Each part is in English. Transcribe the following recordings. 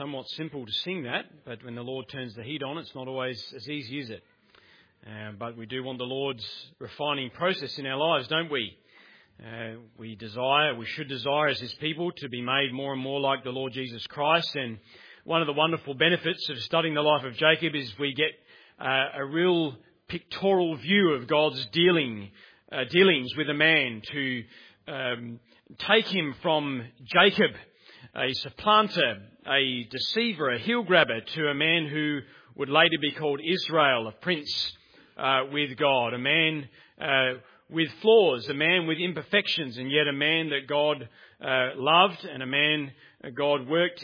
Somewhat simple to sing that, but when the Lord turns the heat on, it's not always as easy, is it? But we do want the Lord's refining process in our lives, don't we? We should desire as His people to be made more and more like the Lord Jesus Christ. And one of the wonderful benefits of studying the life of Jacob is we get a real pictorial view of God's dealings with a man to take him from Jacob, a supplanter, a deceiver, a heel grabber, to a man who would later be called Israel, a prince with God, a man with flaws, a man with imperfections, and yet a man that God loved and a man God worked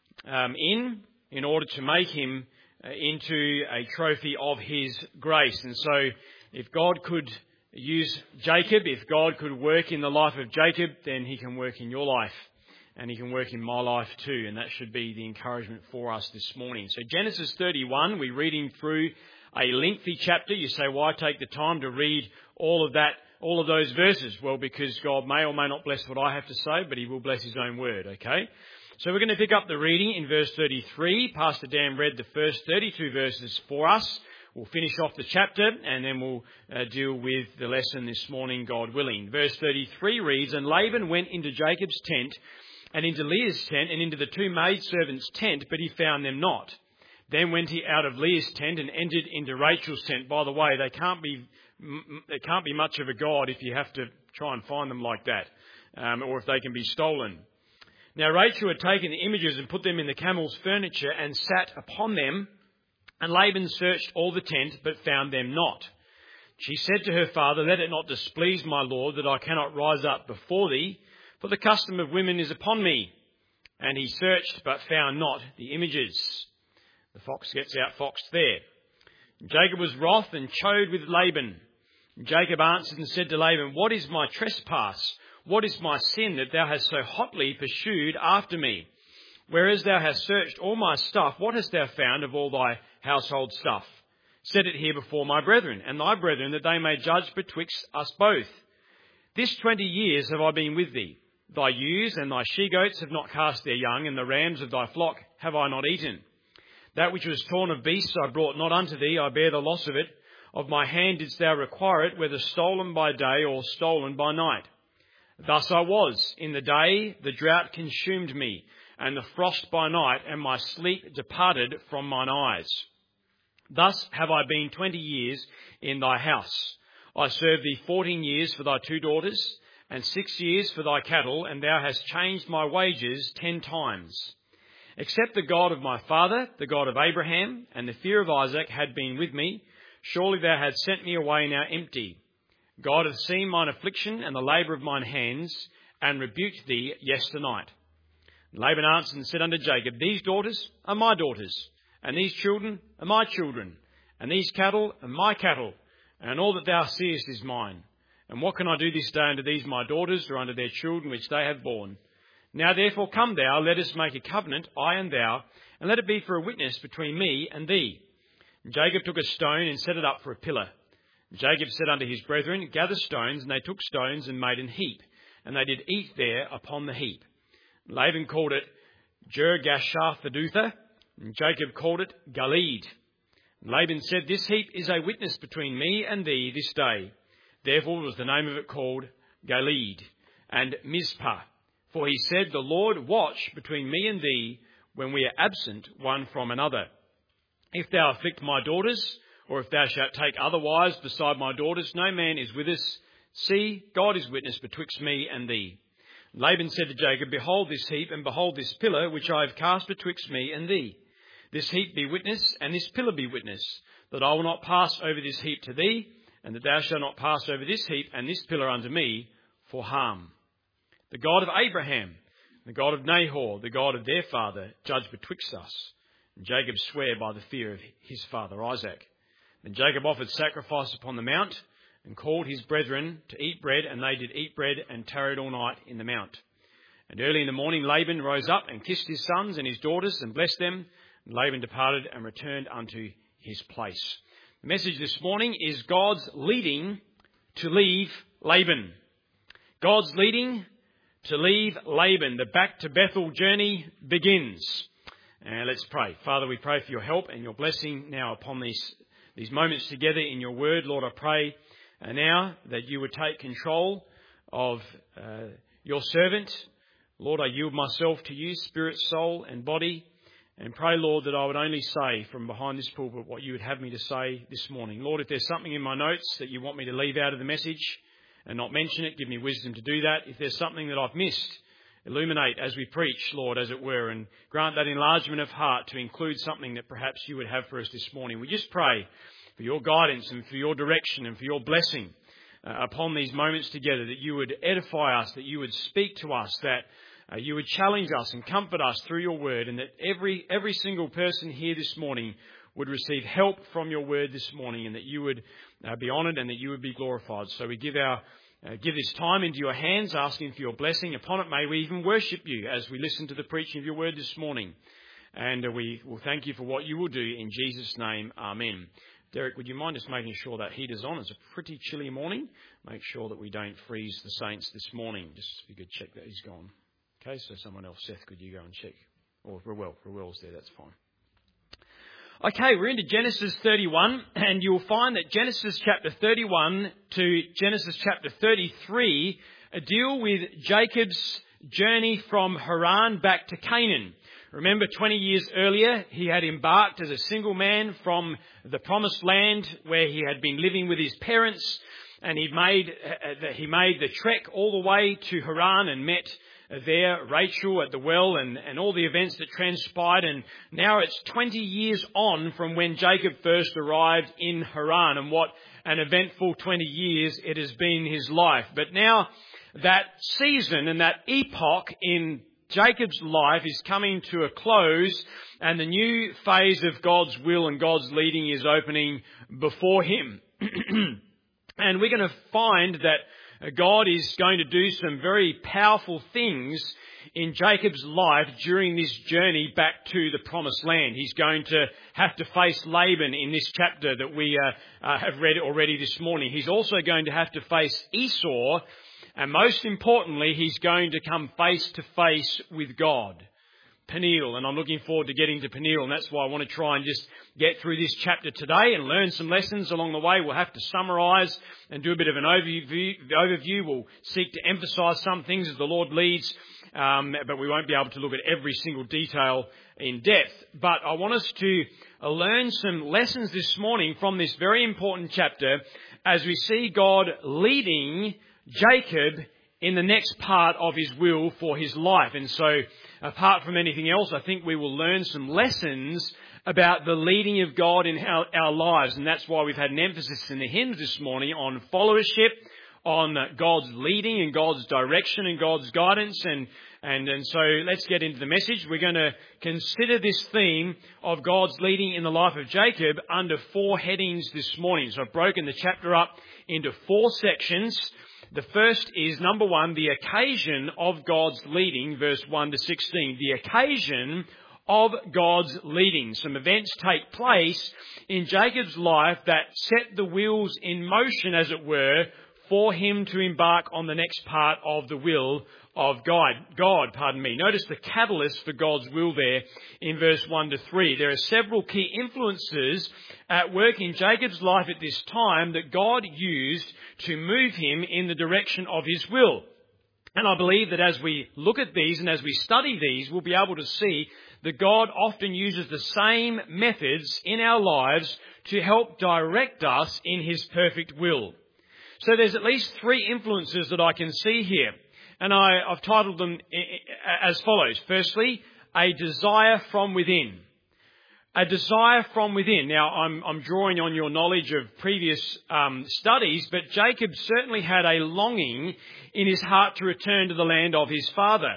in order to make him into a trophy of His grace. And so if God could use Jacob, if God could work in the life of Jacob, then He can work in your life. And He can work in my life too. And that should be the encouragement for us this morning. So Genesis 31, we're reading through a lengthy chapter. You say, why take the time to read all of those verses? Well, because God may or may not bless what I have to say, but He will bless His own word, okay? So we're going to pick up the reading in verse 33. Pastor Dan read the first 32 verses for us. We'll finish off the chapter and then we'll deal with the lesson this morning, God willing. Verse 33 reads, And Laban went into Jacob's tent and into Leah's tent and into the two maidservants' tent, but he found them not. Then went he out of Leah's tent and entered into Rachel's tent. By the way, they can't be much of a god if you have to try and find them like that, or if they can be stolen. Now Rachel had taken the images and put them in the camel's furniture and sat upon them, and Laban searched all the tent, but found them not. She said to her father, Let it not displease my lord that I cannot rise up before thee, for the custom of women is upon me. And he searched, but found not the images. The fox gets outfoxed there. Jacob was wroth and chode with Laban. Jacob answered and said to Laban, What is my trespass? What is my sin that thou hast so hotly pursued after me? Whereas thou hast searched all my stuff, what hast thou found of all thy household stuff? Set it here before my brethren, and thy brethren, that they may judge betwixt us both. This 20 years have I been with thee. Thy ewes and thy she-goats have not cast their young, and the rams of thy flock have I not eaten. That which was torn of beasts I brought not unto thee, I bear the loss of it. Of my hand didst thou require it, whether stolen by day or stolen by night. Thus I was. In the day the drought consumed me, and the frost by night, and my sleep departed from mine eyes. Thus have I been 20 years in thy house. I served thee 14 years for thy 2 daughters, and 6 years for thy cattle, and thou hast changed my wages 10 times. Except the God of my father, the God of Abraham, and the fear of Isaac had been with me, surely thou hadst sent me away now empty. God hath seen mine affliction and the labour of mine hands, and rebuked thee yesternight. Laban answered and said unto Jacob, These daughters are my daughters, and these children are my children, and these cattle are my cattle, and all that thou seest is mine. And what can I do this day unto these my daughters, or unto their children which they have borne? Now therefore come thou, let us make a covenant, I and thou, and let it be for a witness between me and thee. And Jacob took a stone and set it up for a pillar. Jacob said unto his brethren, Gather stones, and they took stones and made an heap, and they did eat there upon the heap. Laban called it Jergashathadutha, and Jacob called it Galeed. Laban said, This heap is a witness between me and thee this day. Therefore was the name of it called Galeed and Mizpah. For he said, The Lord watch between me and thee when we are absent one from another. If thou afflict my daughters, or if thou shalt take other wives beside my daughters, no man is with us. See, God is witness betwixt me and thee. Laban said to Jacob, Behold this heap, and behold this pillar, which I have cast betwixt me and thee. This heap be witness, and this pillar be witness, that I will not pass over this heap to thee, and that thou shalt not pass over this heap and this pillar unto me for harm. The God of Abraham, the God of Nahor, the God of their father, judge betwixt us. And Jacob sware by the fear of his father Isaac. Then Jacob offered sacrifice upon the mount, and called his brethren to eat bread, and they did eat bread, and tarried all night in the mount. And early in the morning Laban rose up, and kissed his sons and his daughters, and blessed them. And Laban departed, and returned unto his place. The message this morning is God's leading to leave Laban. God's leading to leave Laban. The back to Bethel journey begins. Let's pray. Father, we pray for your help and your blessing now upon these moments together in your word. Lord, I pray now that you would take control of your servant. Lord, I yield myself to you, spirit, soul and body, and pray, Lord, that I would only say from behind this pulpit what you would have me to say this morning. Lord, if there's something in my notes that you want me to leave out of the message and not mention it, give me wisdom to do that. If there's something that I've missed, illuminate as we preach, Lord, as it were, and grant that enlargement of heart to include something that perhaps you would have for us this morning. We just pray for your guidance and for your direction and for your blessing upon these moments together, that you would edify us, that you would speak to us, that you would challenge us and comfort us through your word, and that every single person here this morning would receive help from your word this morning, and that you would be honoured and that you would be glorified. So we give this time into your hands, asking for your blessing upon it. May we even worship you as we listen to the preaching of your word this morning. And we will thank you for what you will do in Jesus' name. Amen. Derek, would you mind just making sure that heater's on? It's a pretty chilly morning. Make sure that we don't freeze the saints this morning. Just if you could check that he's gone. Okay, so someone else, Seth, could you go and check? Or Ruel's there, that's fine. Okay, we're into Genesis 31, and you'll find that Genesis chapter 31 to Genesis chapter 33 deal with Jacob's journey from Haran back to Canaan. Remember, 20 years earlier, he had embarked as a single man from the promised land where he had been living with his parents, and he made the trek all the way to Haran and met there Rachel at the well and all the events that transpired. And now it's 20 years on from when Jacob first arrived in Haran, and what an eventful 20 years it has been in his life. But now that season and that epoch in Jacob's life is coming to a close, and the new phase of God's will and God's leading is opening before him. And we're going to find that God is going to do some very powerful things in Jacob's life during this journey back to the promised land. He's going to have to face Laban in this chapter that we have read already this morning. He's also going to have to face Esau, and most importantly, he's going to come face to face with God. Peniel, and I'm looking forward to getting to Peniel, and that's why I want to try and just get through this chapter today and learn some lessons along the way. We'll have to summarise and do a bit of an overview. We'll seek to emphasise some things as the Lord leads, but we won't be able to look at every single detail in depth. But I want us to learn some lessons this morning from this very important chapter as we see God leading Jacob in the next part of his will for his life. And so, apart from anything else, I think we will learn some lessons about the leading of God in our lives. And that's why we've had an emphasis in the hymns this morning on followership, on God's leading and God's direction and God's guidance. And so let's get into the message. We're going to consider this theme of God's leading in the life of Jacob under 4 headings this morning. So I've broken the chapter up into 4 sections. The first is, number 1, the occasion of God's leading, verse 1 to 16. The occasion of God's leading. Some events take place in Jacob's life that set the wheels in motion, as it were, for him to embark on the next part of the will of God. Notice the catalyst for God's will there in verse 1 to 3. There are several key influences at work in Jacob's life at this time that God used to move him in the direction of his will. And I believe that as we look at these and as we study these, we'll be able to see that God often uses the same methods in our lives to help direct us in his perfect will. So there's at least 3 influences that I can see here. And I've titled them as follows. Firstly, a desire from within. A desire from within. Now, I'm drawing on your knowledge of previous studies, but Jacob certainly had a longing in his heart to return to the land of his father.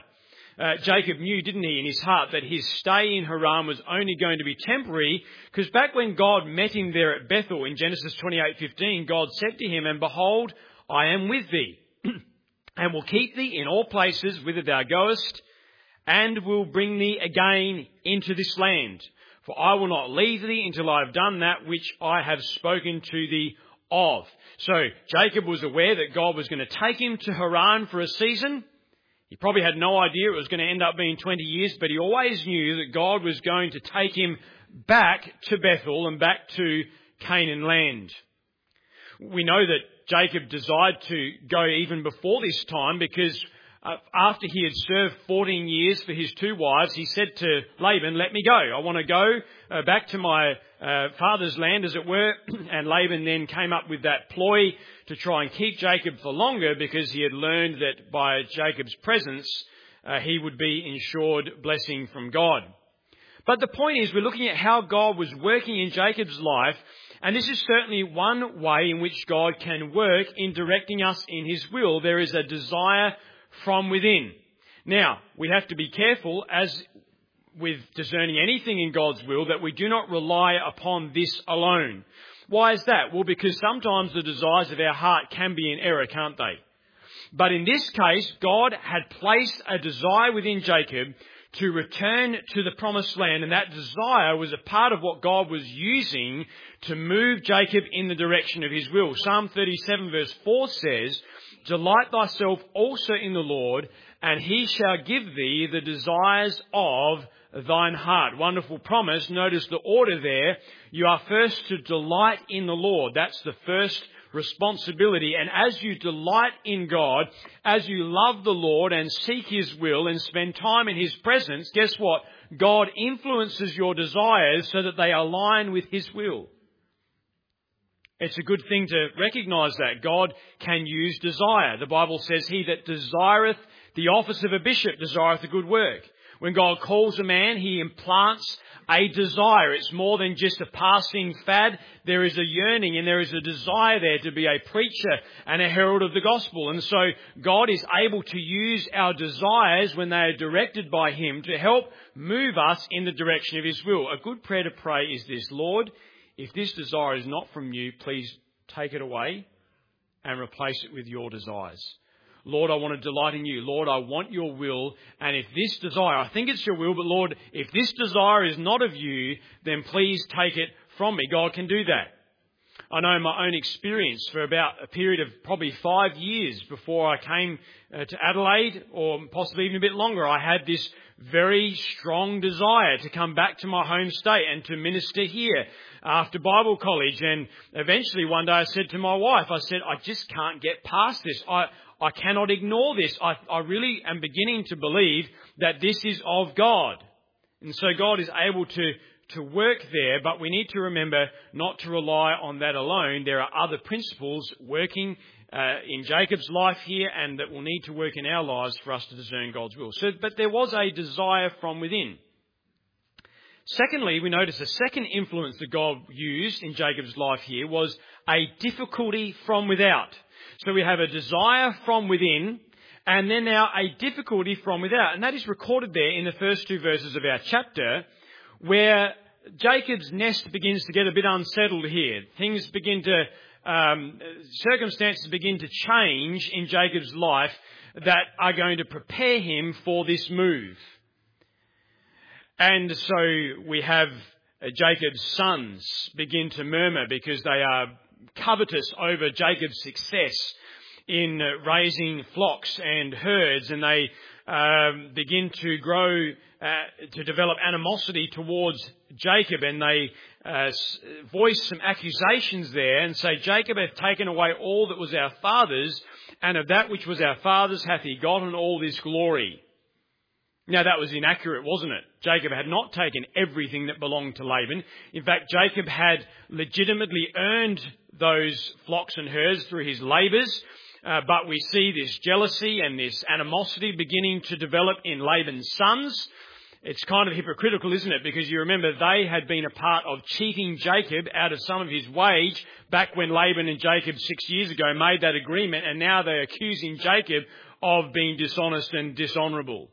Jacob knew, didn't he, in his heart that his stay in Haran was only going to be temporary, because back when God met him there at Bethel in Genesis 28:15, God said to him, "And behold, I am with thee, and will keep thee in all places whither thou goest, and will bring thee again into this land. For I will not leave thee until I have done that which I have spoken to thee of." So Jacob was aware that God was going to take him to Haran for a season. He probably had no idea it was going to end up being 20 years, but he always knew that God was going to take him back to Bethel and back to Canaan land. We know that Jacob desired to go even before this time because after he had served 14 years for his 2 wives, he said to Laban, "Let me go. I want to go back to my father's land, as it were." And Laban then came up with that ploy to try and keep Jacob for longer because he had learned that by Jacob's presence, he would be ensured blessing from God. But the point is, we're looking at how God was working in Jacob's life, and this is certainly one way in which God can work in directing us in his will. There is a desire from within. Now, we have to be careful, as with discerning anything in God's will, that we do not rely upon this alone. Why is that? Well, because sometimes the desires of our heart can be in error, can't they? But in this case, God had placed a desire within Jacob to return to the promised land, and that desire was a part of what God was using to move Jacob in the direction of his will. Psalm 37 verse 4 says, "Delight thyself also in the Lord, and he shall give thee the desires of thine heart." Wonderful promise. Notice the order there. You are first to delight in the Lord. That's the first responsibility. And as you delight in God, as you love the Lord and seek his will and spend time in his presence, guess what? God influences your desires so that they align with his will. It's a good thing to recognise that God can use desire. The Bible says, "He that desireth the office of a bishop desireth a good work." When God calls a man, he implants a desire. It's more than just a passing fad. There is a yearning and there is a desire there to be a preacher and a herald of the gospel. And so God is able to use our desires when they are directed by him to help move us in the direction of his will. A good prayer to pray is this: "Lord, if this desire is not from you, please take it away and replace it with your desires. Lord, I want to delight in you. Lord, I want your will. And if this desire, I think it's your will, but Lord, if this desire is not of you, then please take it from me." God can do that. I know my own experience for about a period of probably 5 years before I came to Adelaide, or possibly even a bit longer, I had this very strong desire to come back to my home state and to minister here after Bible college. And eventually one day I said to my wife, I just can't get past this. I cannot ignore this. I really am beginning to believe that this is of God. And so God is able to work there, but we need to remember not to rely on that alone. There are other principles working in Jacob's life here, and that will need to work in our lives for us to discern God's will. But there was a desire from within. Secondly, we notice a second influence that God used in Jacob's life here was a difficulty from without. So we have a desire from within, and then now a difficulty from without. And that is recorded there in the first 2 verses of our chapter, where Jacob's nest begins to get a bit unsettled here. Things begin to, circumstances begin to change in Jacob's life that are going to prepare him for this move. And so we have Jacob's sons begin to murmur because they are covetous over Jacob's success in raising flocks and herds, and they begin to grow, to develop animosity towards Jacob, and they voice some accusations there and say, "Jacob hath taken away all that was our father's, and of that which was our father's hath he gotten all this glory." Now that was inaccurate, wasn't it? Jacob had not taken everything that belonged to Laban. In fact, Jacob had legitimately earned those flocks and herds through his labours. But we see this jealousy and this animosity beginning to develop in Laban's sons. It's kind of hypocritical, isn't it? Because you remember they had been a part of cheating Jacob out of some of his wage back when Laban and Jacob 6 years ago made that agreement, and now they're accusing Jacob of being dishonest and dishonourable.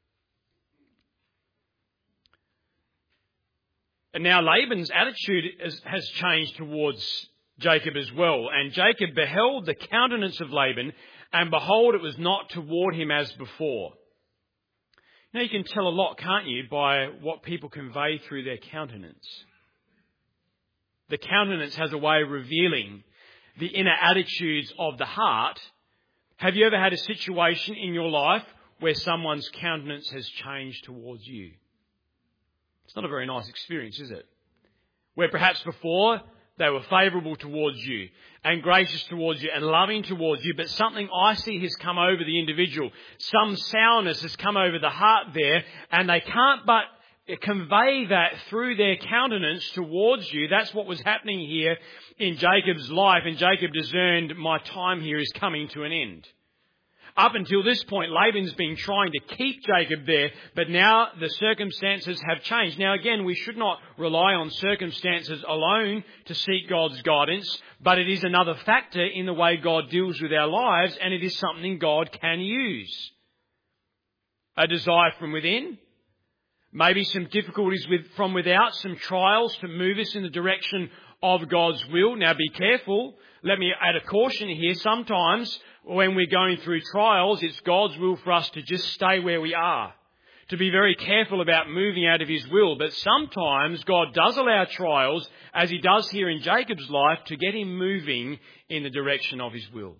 And now Laban's attitude has changed towards Jacob as well. And Jacob beheld the countenance of Laban, and behold, it was not toward him as before. Now you can tell a lot, can't you, by what people convey through their countenance. The countenance has a way of revealing the inner attitudes of the heart. Have you ever had a situation in your life where someone's countenance has changed towards you. It's not a very nice experience, is it? Where perhaps before they were favourable towards you and gracious towards you and loving towards you, but something icy has come over the individual. Some sourness has come over the heart there, and they can't but convey that through their countenance towards you. That's what was happening here in Jacob's life, and Jacob discerned, my time here is coming to an end. Up until this point, Laban's been trying to keep Jacob there, but now the circumstances have changed. Now again, we should not rely on circumstances alone to seek God's guidance, but it is another factor in the way God deals with our lives, and it is something God can use. A desire from within, maybe some difficulties from without, some trials to move us in the direction of God's will. Now be careful. Let me add a caution here. Sometimes when we're going through trials, it's God's will for us to just stay where we are, to be very careful about moving out of His will. But sometimes God does allow trials, as He does here in Jacob's life, to get him moving in the direction of His will.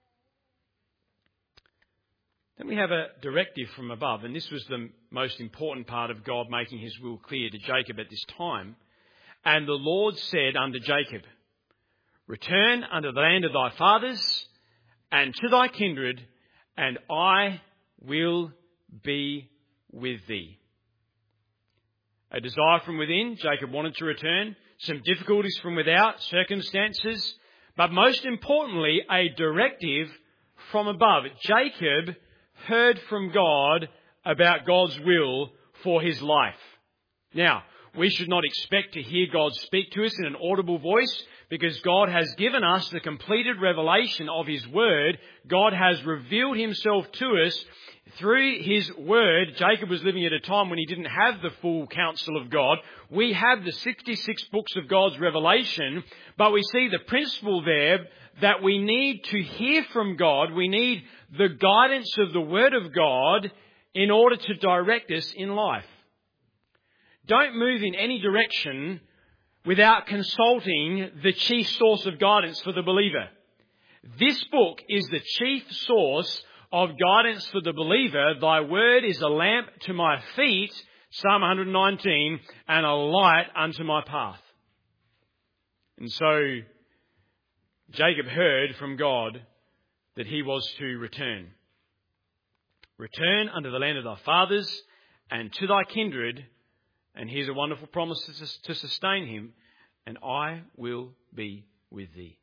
Then we have a directive from above, and this was the most important part of God making His will clear to Jacob at this time. And the Lord said unto Jacob, return unto the land of thy fathers and to thy kindred, and I will be with thee. A desire from within, Jacob wanted to return. Some difficulties from without, circumstances. But most importantly, a directive from above. Jacob heard from God about God's will for his life. Now, we should not expect to hear God speak to us in an audible voice, because God has given us the completed revelation of His Word. God has revealed Himself to us through His Word. Jacob was living at a time when he didn't have the full counsel of God. We have the 66 books of God's revelation, but we see the principle there that we need to hear from God. We need the guidance of the Word of God in order to direct us in life. Don't move in any direction without consulting the chief source of guidance for the believer. This book is the chief source of guidance for the believer. Thy word is a lamp to my feet, Psalm 119, and a light unto my path. And so Jacob heard from God that he was to return. Return unto the land of thy fathers and to thy kindred. And here's a wonderful promise to sustain him. And I will be with thee.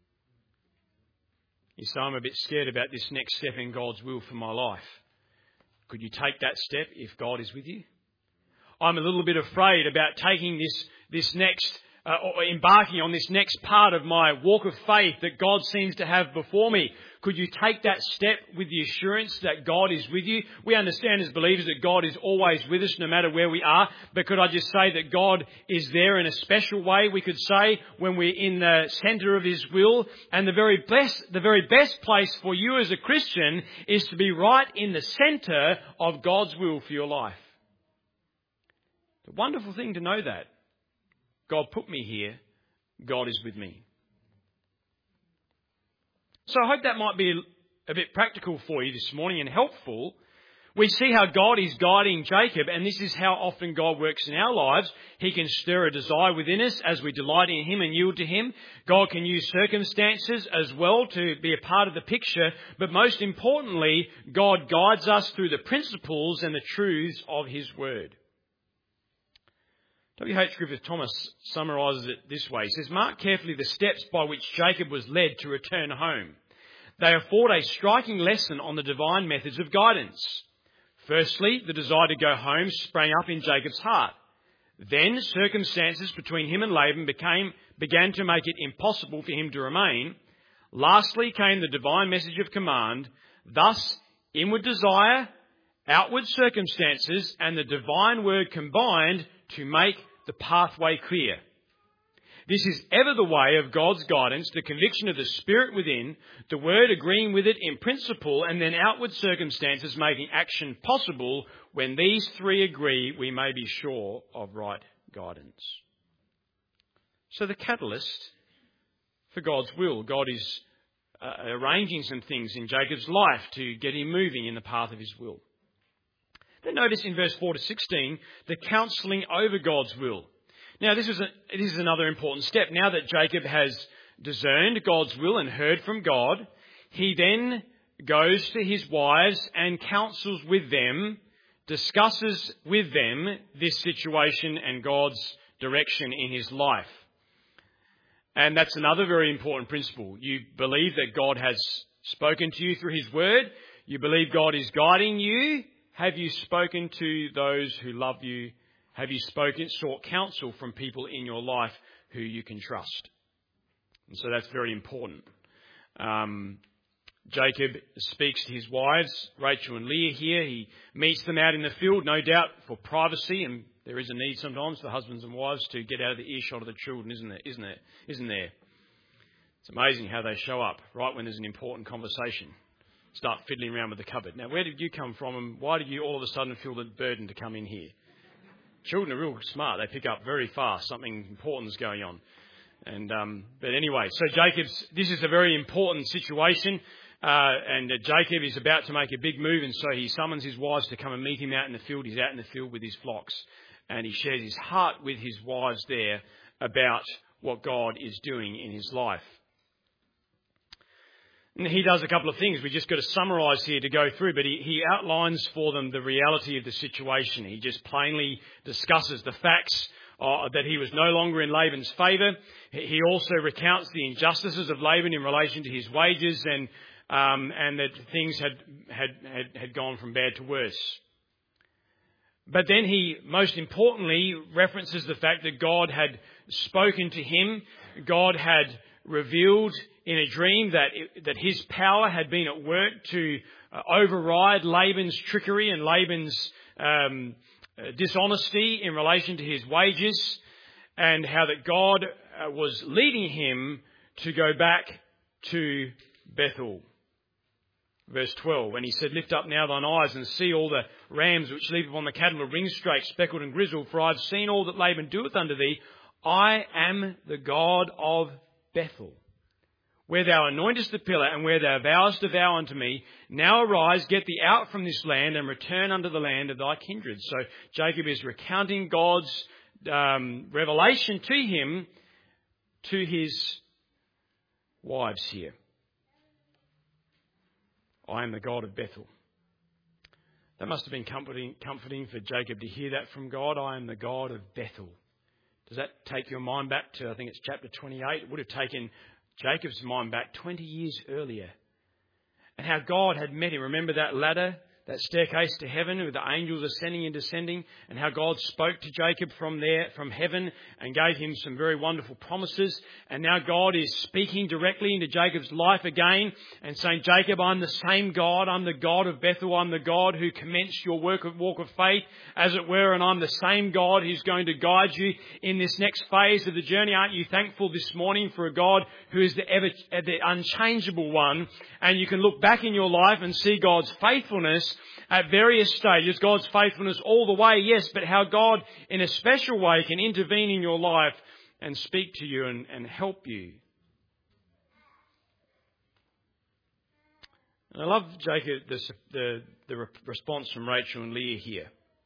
You say, I'm a bit scared about this next step in God's will for my life. Could you take that step if God is with you? I'm a little bit afraid about taking this next, or embarking on this next part of my walk of faith that God seems to have before me. Could you take that step with the assurance that God is with you? We understand as believers that God is always with us no matter where we are. But could I just say that God is there in a special way, we could say, when we're in the centre of His will. And the very best place for you as a Christian is to be right in the centre of God's will for your life. It's a wonderful thing to know that. God put me here. God is with me. So I hope that might be a bit practical for you this morning and helpful. We see how God is guiding Jacob, and this is how often God works in our lives. He can stir a desire within us as we delight in Him and yield to Him. God can use circumstances as well to be a part of the picture. But most importantly, God guides us through the principles and the truths of His Word. W.H. Griffith Thomas summarises it this way. He says, mark carefully the steps by which Jacob was led to return home. They afford a striking lesson on the divine methods of guidance. Firstly, the desire to go home sprang up in Jacob's heart. Then circumstances between him and Laban began to make it impossible for him to remain. Lastly came the divine message of command. Thus, inward desire, outward circumstances, and the divine word combined to make the pathway clear. This is ever the way of God's guidance, the conviction of the Spirit within, the Word agreeing with it in principle, and then outward circumstances making action possible. When these three agree, we may be sure of right guidance. So the catalyst for God's will, God is arranging some things in Jacob's life to get him moving in the path of His will. Then notice in verse 4 to 16, the counselling over God's will. Now, this is another important step. Now that Jacob has discerned God's will and heard from God, he then goes to his wives and counsels with them, discusses with them this situation and God's direction in his life. And that's another very important principle. You believe that God has spoken to you through his word. You believe God is guiding you. Have you spoken to those who love you? Have you sought counsel from people in your life who you can trust? And so that's very important. Jacob speaks to his wives, Rachel and Leah here. He meets them out in the field, no doubt for privacy, and there is a need sometimes for husbands and wives to get out of the earshot of the children, isn't there? It's amazing how they show up right when there's an important conversation. Start fiddling around with the cupboard. Now, where did you come from, and why did you all of a sudden feel the burden to come in here? Children are real smart. They pick up very fast. Something important is going on. But anyway, so this is a very important situation. And Jacob is about to make a big move, and so he summons his wives to come and meet him out in the field. He's out in the field with his flocks, and he shares his heart with his wives there about what God is doing in his life. And he does a couple of things. We just got to summarise here to go through, but he outlines for them the reality of the situation. He just plainly discusses the facts that he was no longer in Laban's favour. He also recounts the injustices of Laban in relation to his wages and that things had gone from bad to worse. But then he, most importantly, references the fact that God had spoken to him. God had revealed in a dream that his power had been at work to override Laban's trickery and Laban's dishonesty in relation to his wages, and how that God was leading him to go back to Bethel. Verse 12, and he said, "Lift up now thine eyes and see all the rams which leap upon the cattle of ring-straight, speckled and grizzled, for I have seen all that Laban doeth unto thee. I am the God of Bethel, where thou anointest the pillar, and where thou vowest a vow unto me. Now arise, get thee out from this land, and return unto the land of thy kindred." So Jacob is recounting God's revelation to him, to his wives here. I am the God of Bethel. That must have been comforting for Jacob to hear that from God. I am the God of Bethel. Does that take your mind back to, I think it's chapter 28? It would have taken Jacob's mind back 20 years earlier. And how God had met him. Remember that ladder, that staircase to heaven with the angels ascending and descending, and how God spoke to Jacob from heaven and gave him some very wonderful promises. And now God is speaking directly into Jacob's life again and saying, "Jacob, I'm the same God. I'm the God of Bethel. I'm the God who commenced your walk of faith, as it were, and I'm the same God who's going to guide you in this next phase of the journey." Aren't you thankful this morning for a God who is the unchangeable one? And you can look back in your life and see God's faithfulness at various stages, God's faithfulness all the way, yes, but how God in a special way can intervene in your life and speak to you and help you. And I love Jacob, the response from Rachel and Leah here.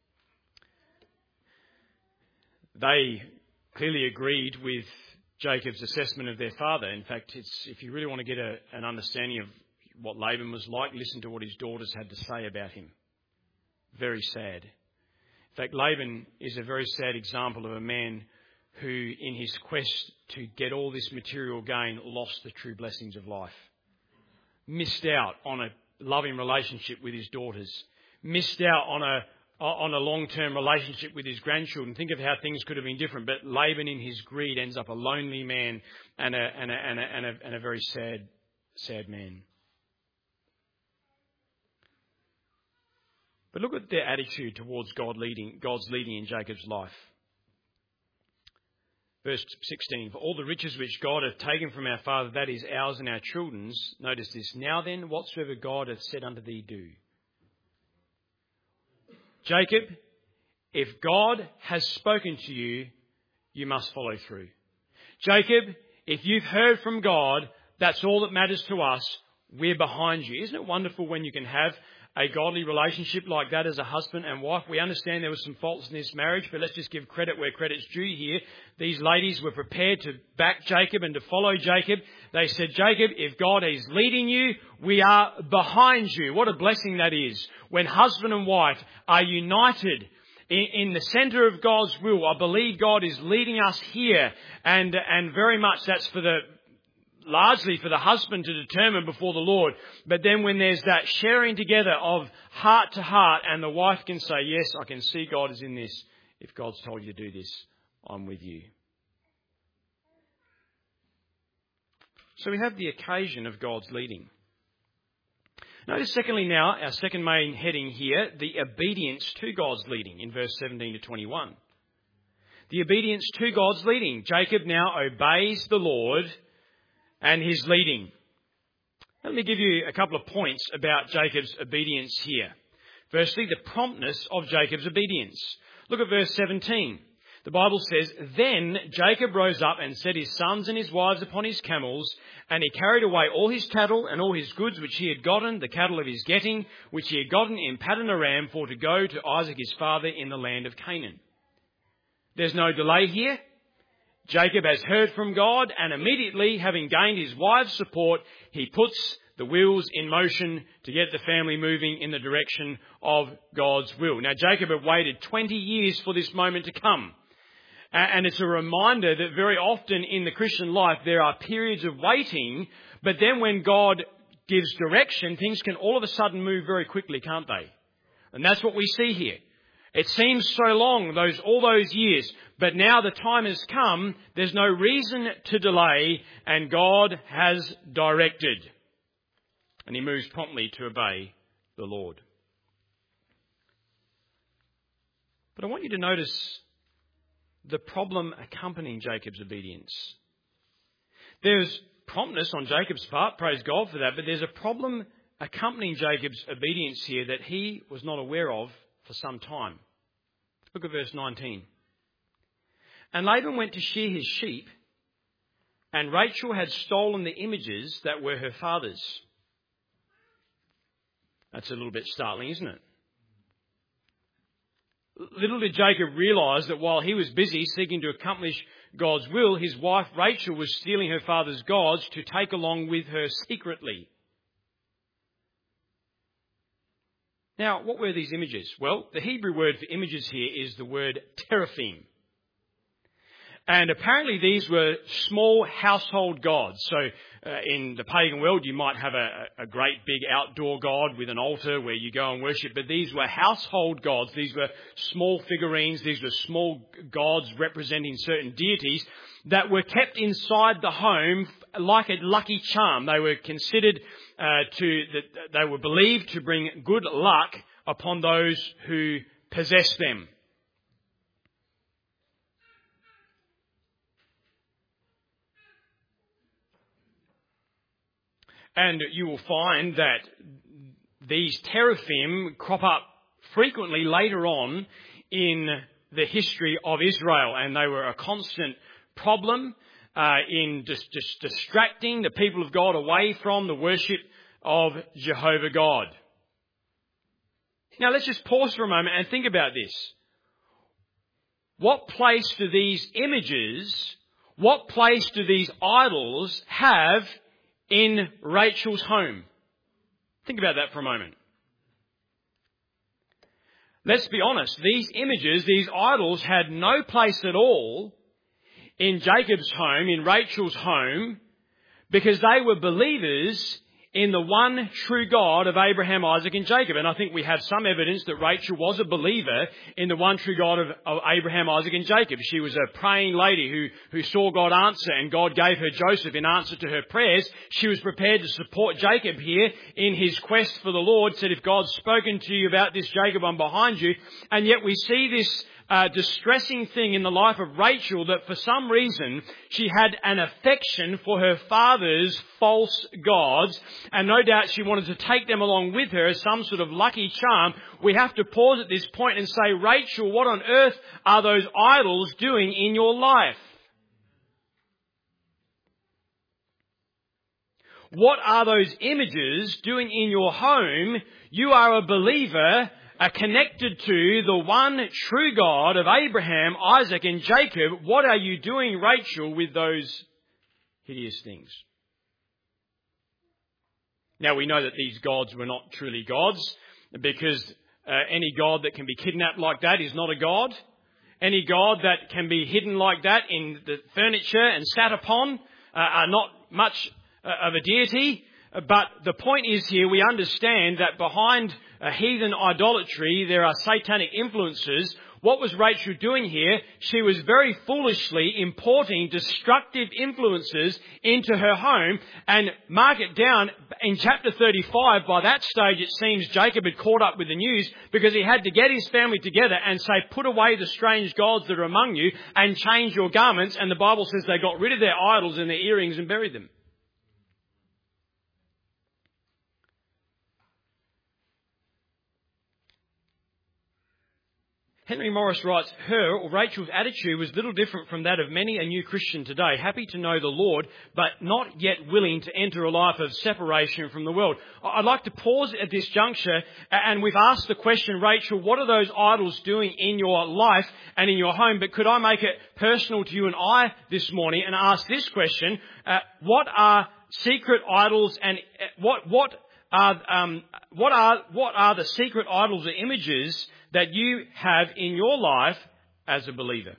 They clearly agreed with Jacob's assessment of their father. In fact, if you really want to get an understanding of what Laban was like, listen to what his daughters had to say about him. Very sad. In fact, Laban is a very sad example of a man who, in his quest to get all this material gain, lost the true blessings of life. Missed out on a loving relationship with his daughters. Missed out on a long-term relationship with his grandchildren. Think of how things could have been different. But Laban, in his greed, ends up a lonely man and a very sad man. But look at their attitude towards God's leading in Jacob's life. Verse 16, "For all the riches which God hath taken from our father, that is ours and our children's." Notice this. "Now then, whatsoever God hath said unto thee, do." Jacob, if God has spoken to you, you must follow through. Jacob, if you've heard from God, that's all that matters to us. We're behind you. Isn't it wonderful when you can have a godly relationship like that as a husband and wife. We understand there were some faults in this marriage, but let's just give credit where credit's due here. These ladies were prepared to back Jacob and to follow Jacob. They said, Jacob, if God is leading you, we are behind you. What a blessing that is. When husband and wife are united in the centre of God's will, I believe God is leading us here, and very much that's largely for the husband to determine before the Lord. But then when there's that sharing together of heart to heart, and the wife can say, yes, I can see God is in this. If God's told you to do this, I'm with you. So we have the occasion of God's leading. Notice secondly now, our second main heading here, the obedience to God's leading in verse 17 to 21. The obedience to God's leading. Jacob now obeys the Lord and his leading. Let me give you a couple of points about Jacob's obedience here. Firstly, the promptness of Jacob's obedience. Look at verse 17. The Bible says, Then Jacob rose up and set his sons and his wives upon his camels, and he carried away all his cattle and all his goods which he had gotten, the cattle of his getting, which he had gotten in Paddan Aram, for to go to Isaac his father in the land of Canaan. There's no delay here. Jacob has heard from God, and immediately, having gained his wife's support, he puts the wheels in motion to get the family moving in the direction of God's will. Now, Jacob had waited 20 years for this moment to come. And it's a reminder that very often in the Christian life there are periods of waiting, but then when God gives direction, things can all of a sudden move very quickly, can't they? And that's what we see here. It seems so long, all those years, but now the time has come, there's no reason to delay, and God has directed. And he moves promptly to obey the Lord. But I want you to notice the problem accompanying Jacob's obedience. There's promptness on Jacob's part, praise God for that, but there's a problem accompanying Jacob's obedience here that he was not aware of for some time. Look at verse 19. And Laban went to shear his sheep, and Rachel had stolen the images that were her father's. That's a little bit startling, isn't it? Little did Jacob realise that while he was busy seeking to accomplish God's will, his wife Rachel was stealing her father's gods to take along with her secretly. Now, what were these images? Well, the Hebrew word for images here is the word teraphim. And apparently these were small household gods. So in the pagan world, you might have a great big outdoor god with an altar where you go and worship. But these were household gods. These were small figurines. These were small gods representing certain deities that were kept inside the home like a lucky charm. They were considered they were believed to bring good luck upon those who possessed them. And you will find that these teraphim crop up frequently later on in the history of Israel, and they were a constant problem in just distracting the people of God away from the worship of Jehovah God. Now let's just pause for a moment and think about this. What place do these images, what place do these idols have in Rachel's home? Think about that for a moment. Let's be honest, these images, these idols had no place at all in Jacob's home, in Rachel's home, because they were believers in the one true God of Abraham, Isaac and Jacob. And I think we have some evidence that Rachel was a believer in the one true God of Abraham, Isaac and Jacob. She was a praying lady who saw God answer, and God gave her Joseph in answer to her prayers. She was prepared to support Jacob here in his quest for the Lord, said, if God's spoken to you about this, Jacob, I'm behind you. And yet we see this distressing thing in the life of Rachel, that for some reason she had an affection for her father's false gods, and no doubt she wanted to take them along with her as some sort of lucky charm. We have to pause at this point and say, Rachel, what on earth are those idols doing in your life? what are those images doing in your home? You are a believer, connected to the one true God of Abraham, Isaac and Jacob. What are you doing, Rachel, with those hideous things? Now we know that these gods were not truly gods, because any god that can be kidnapped like that is not a god. Any god that can be hidden like that in the furniture and sat upon are not much of a deity. But the point is here, we understand that behind heathen idolatry there are satanic influences. What was Rachel doing here? She was very foolishly importing destructive influences into her home. And mark it down, in chapter 35, by that stage it seems Jacob had caught up with the news, because he had to get his family together and say, put away the strange gods that are among you and change your garments. And the Bible says they got rid of their idols and their earrings and buried them. Henry Morris writes, Rachel's attitude was little different from that of many a new Christian today, happy to know the Lord, but not yet willing to enter a life of separation from the world. I'd like to pause at this juncture, and we've asked the question, Rachel, what are those idols doing in your life and in your home? But could I make it personal to you and I this morning and ask this question, what are secret idols, and what are the secret idols or images that you have in your life as a believer?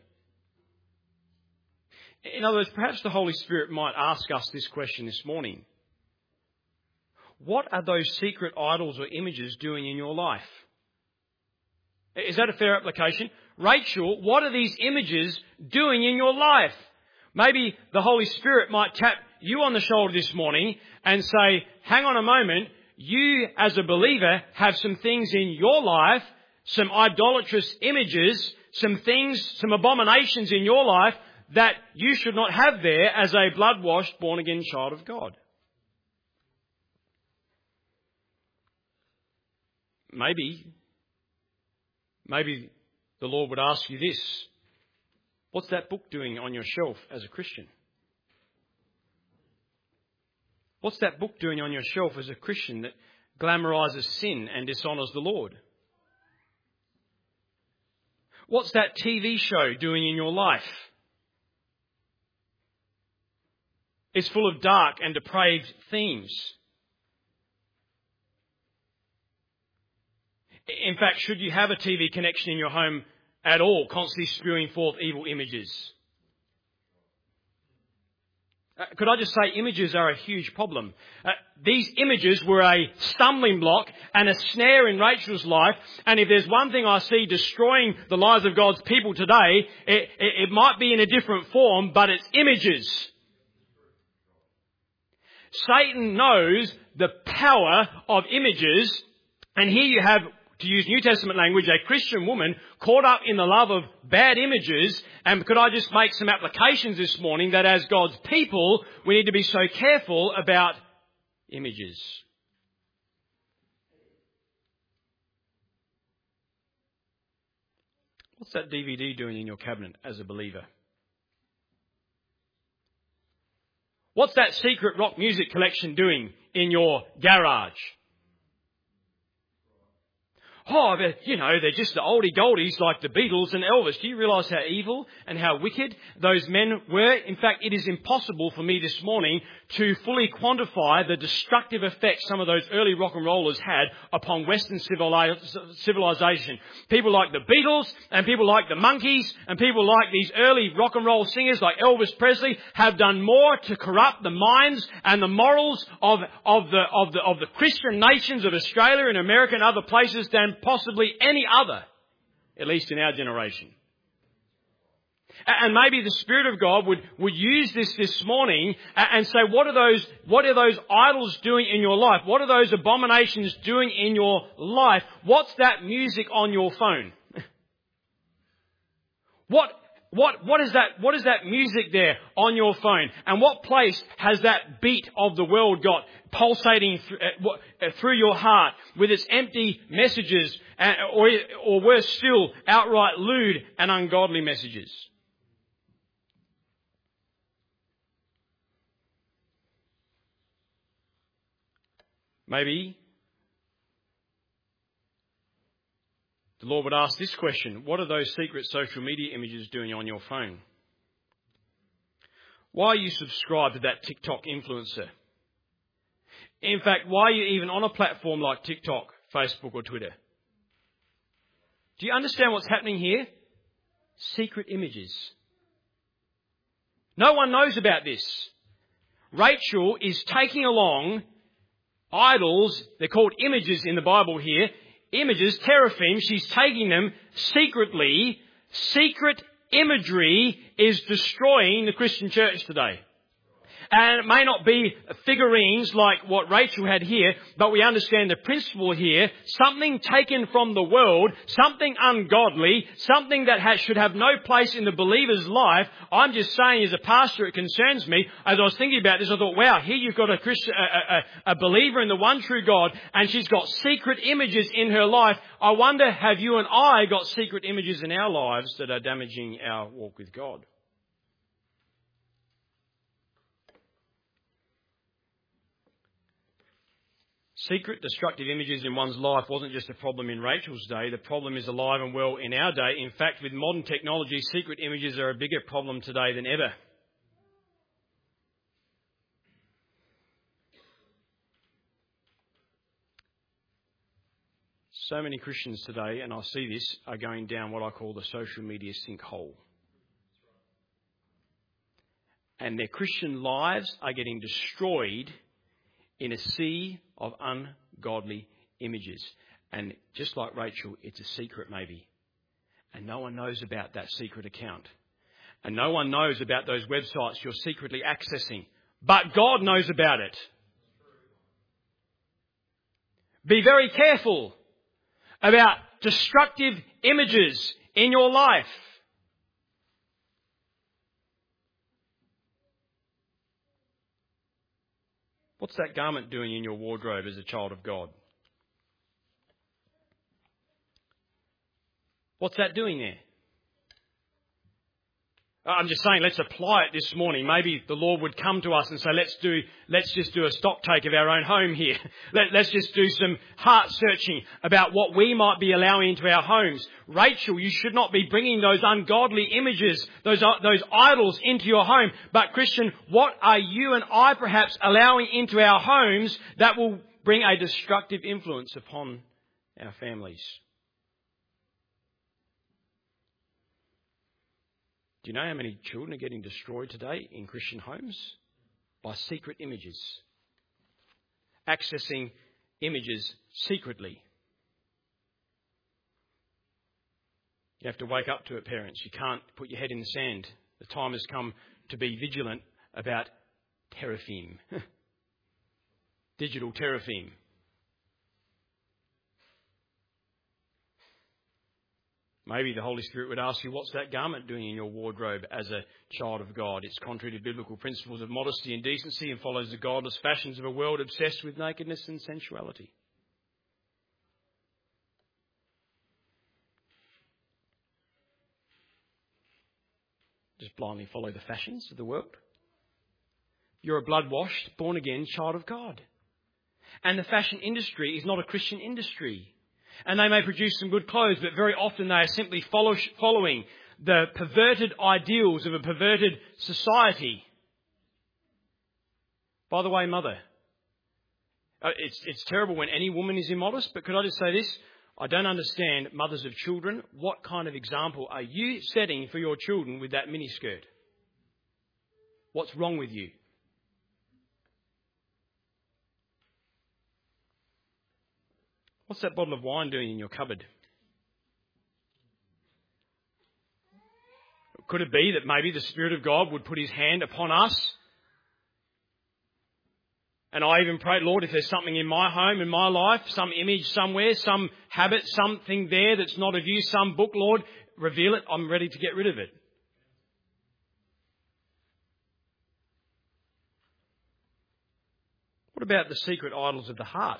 In other words, perhaps the Holy Spirit might ask us this question this morning. What are those secret idols or images doing in your life? Is that a fair application? Rachel, what are these images doing in your life? Maybe the Holy Spirit might tap you on the shoulder this morning and say, hang on a moment, you as a believer have some things in your life, some idolatrous images, some things, some abominations in your life that you should not have there as a blood-washed, born-again child of God. Maybe the Lord would ask you this. What's that book doing on your shelf as a Christian? What's that book doing on your shelf as a Christian that glamorizes sin and dishonours the Lord? What's that TV show doing in your life? It's full of dark and depraved themes. In fact, should you have a TV connection in your home at all, constantly spewing forth evil images? Could I just say, images are a huge problem. These images were a stumbling block and a snare in Rachel's life. And if there's one thing I see destroying the lives of God's people today, it might be in a different form, but it's images. Satan knows the power of images. And here you have, to use New Testament language, a Christian woman caught up in the love of bad images. And could I just make some applications this morning that as God's people, we need to be so careful about images. What's that DVD doing in your cabinet as a believer? What's that secret rock music collection doing in your garage? Oh, they're just the oldie goldies like the Beatles and Elvis. Do you realise how evil and how wicked those men were? In fact, it is impossible for me this morning to fully quantify the destructive effect some of those early rock and rollers had upon Western civilization. People like the Beatles and people like the Monkees and people like these early rock and roll singers like Elvis Presley have done more to corrupt the minds and the morals of the Christian nations of Australia and America and other places than possibly any other, at least in our generation. And maybe the Spirit of God would use this morning and say, what are those idols doing in your life? What are those abominations doing in your life? What's that music on your phone? What is that music there on your phone? And what place has that beat of the world got pulsating through your heart with its empty messages or worse still, outright lewd and ungodly messages? Maybe the Lord would ask this question: what are those secret social media images doing on your phone? Why are you subscribed to that TikTok influencer? In fact, why are you even on a platform like TikTok, Facebook or Twitter? Do you understand what's happening here? Secret images. No one knows about this. Rachel is taking along idols. They're called images in the Bible here. Images, teraphim. She's taking them secretly. Secret imagery is destroying the Christian church today. And it may not be figurines like what Rachel had here, but we understand the principle here. Something taken from the world, something ungodly, something that should have no place in the believer's life. I'm just saying, as a pastor, it concerns me. As I was thinking about this, I thought, wow, here you've got a Christian, a believer in the one true God, and she's got secret images in her life. I wonder, have you and I got secret images in our lives that are damaging our walk with God? Secret, destructive images in one's life wasn't just a problem in Rachel's day. The problem is alive and well in our day. In fact, with modern technology, secret images are a bigger problem today than ever. So many Christians today, and I see this, are going down what I call the social media sinkhole. And their Christian lives are getting destroyed in a sea of ungodly images. And just like Rachel, it's a secret maybe. And no one knows about that secret account. And no one knows about those websites you're secretly accessing. But God knows about it. Be very careful about destructive images in your life. What's that garment doing in your wardrobe as a child of God? What's that doing there? I'm just saying, let's apply it this morning. Maybe the Lord would come to us and say, let's just do a stock take of our own home here. Let's just do some heart searching about what we might be allowing into our homes. Rachel, you should not be bringing those ungodly images, those idols into your home. But Christian, what are you and I perhaps allowing into our homes that will bring a destructive influence upon our families? Do you know how many children are getting destroyed today in Christian homes? By secret images. Accessing images secretly. You have to wake up to it, parents. You can't put your head in the sand. The time has come to be vigilant about teraphim. Digital teraphim. Maybe the Holy Spirit would ask you, what's that garment doing in your wardrobe as a child of God? It's contrary to biblical principles of modesty and decency and follows the godless fashions of a world obsessed with nakedness and sensuality. Just blindly follow the fashions of the world. You're a blood-washed, born-again child of God. And the fashion industry is not a Christian industry. And they may produce some good clothes, but very often they are simply following the perverted ideals of a perverted society. By the way, mother, it's terrible when any woman is immodest, but could I just say this? I don't understand, mothers of children, what kind of example are you setting for your children with that miniskirt? What's wrong with you? What's that bottle of wine doing in your cupboard? Could it be that maybe the Spirit of God would put his hand upon us? And I even pray, Lord, if there's something in my home, in my life, some image somewhere, some habit, something there that's not of you, some book, Lord, reveal it. I'm ready to get rid of it. What about the secret idols of the heart?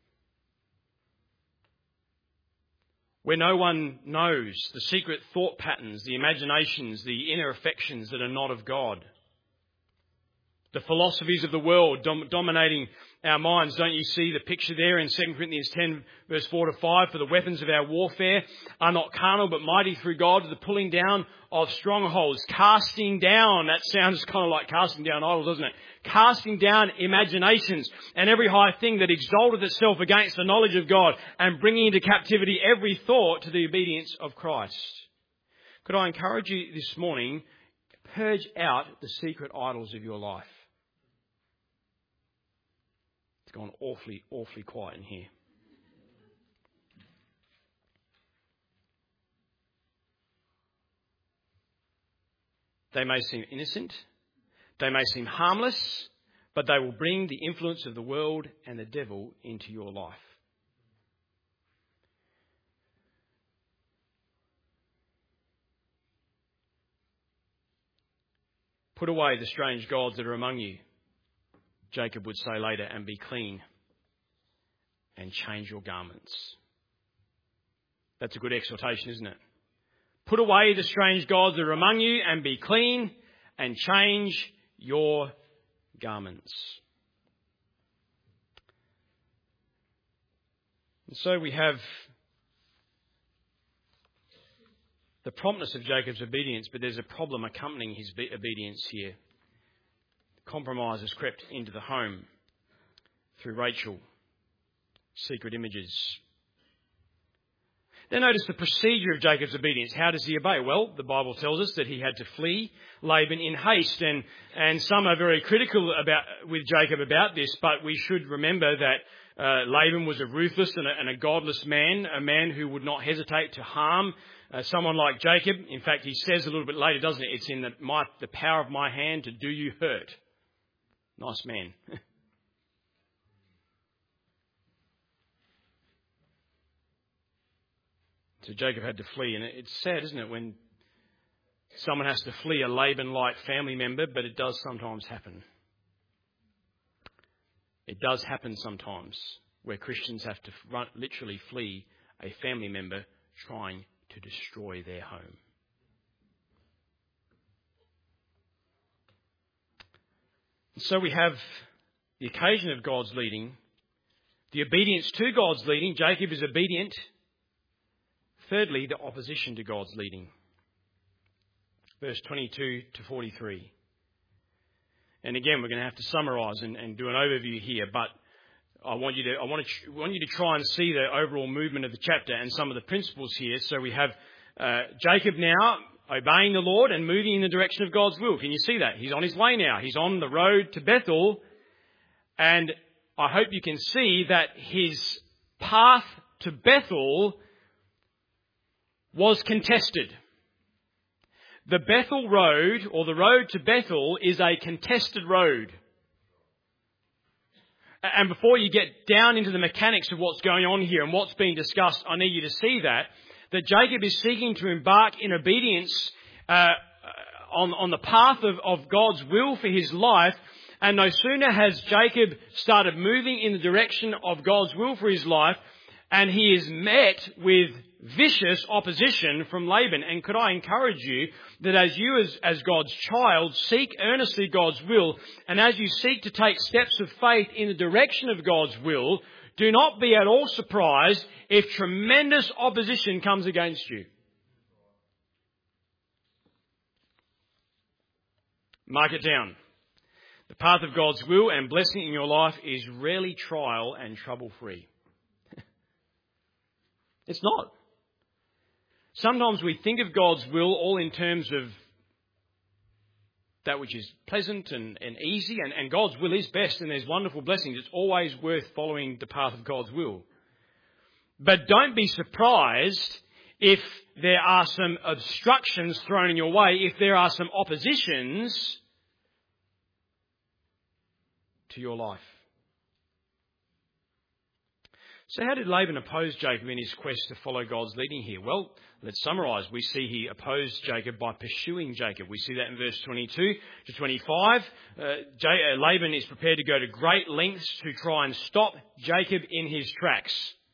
Where no one knows the secret thought patterns, the imaginations, the inner affections that are not of God. The philosophies of the world dominating our minds. Don't you see the picture there in 2 Corinthians 10 verse 4 to 5? For the weapons of our warfare are not carnal but mighty through God to the pulling down of strongholds. Casting down, that sounds kind of like casting down idols, doesn't it? Casting down imaginations and every high thing that exalteth itself against the knowledge of God, and bringing into captivity every thought to the obedience of Christ. Could I encourage you this morning, purge out the secret idols of your life. It's gone awfully quiet in here. They may seem innocent, they may seem harmless, but they will bring the influence of the world and the devil into your life. Put away the strange gods that are among you, Jacob would say later, and be clean and change your garments. That's a good exhortation, isn't it? Put away the strange gods that are among you and be clean and change your garments. And so we have the promptness of Jacob's obedience, but there's a problem accompanying his obedience here. Compromise has crept into the home through Rachel. Secret images. Then notice the procedure of Jacob's obedience. How does he obey? Well, the Bible tells us that he had to flee Laban in haste, and some are very critical with Jacob about this, but we should remember that Laban was a ruthless and a godless man, a man who would not hesitate to harm someone like Jacob. In fact, he says a little bit later, doesn't it? It's in the power of my hand to do you hurt. Nice man. So Jacob had to flee, and it's sad, isn't it, when someone has to flee a Laban-like family member, but it does sometimes happen. It does happen sometimes where Christians have to literally flee a family member trying to destroy their home. So we have the occasion of God's leading, the obedience to God's leading. Jacob is obedient. Thirdly, the opposition to God's leading. Verse 22 to 43. And again, we're going to have to summarise and do an overview here, but I want you to try and see the overall movement of the chapter and some of the principles here. So we have Jacob now obeying the Lord and moving in the direction of God's will. Can you see that? He's on his way now. He's on the road to Bethel. And I hope you can see that his path to Bethel was contested. The Bethel road, or the road to Bethel, is a contested road. And before you get down into the mechanics of what's going on here and what's being discussed, I need you to see that Jacob is seeking to embark in obedience on the path of God's will for his life. And no sooner has Jacob started moving in the direction of God's will for his life, and he is met with vicious opposition from Laban. And could I encourage you that as you as God's child seek earnestly God's will, and as you seek to take steps of faith in the direction of God's will, do not be at all surprised if tremendous opposition comes against you. Mark it down. The path of God's will and blessing in your life is rarely trial and trouble-free. It's not. Sometimes we think of God's will all in terms of that which is pleasant and easy, and God's will is best, and there's wonderful blessings. It's always worth following the path of God's will. But don't be surprised if there are some obstructions thrown in your way, if there are some oppositions to your life. So how did Laban oppose Jacob in his quest to follow God's leading here? Well, let's summarise. We see he opposed Jacob by pursuing Jacob. We see that in verse 22 to 25. Laban is prepared to go to great lengths to try and stop Jacob in his tracks.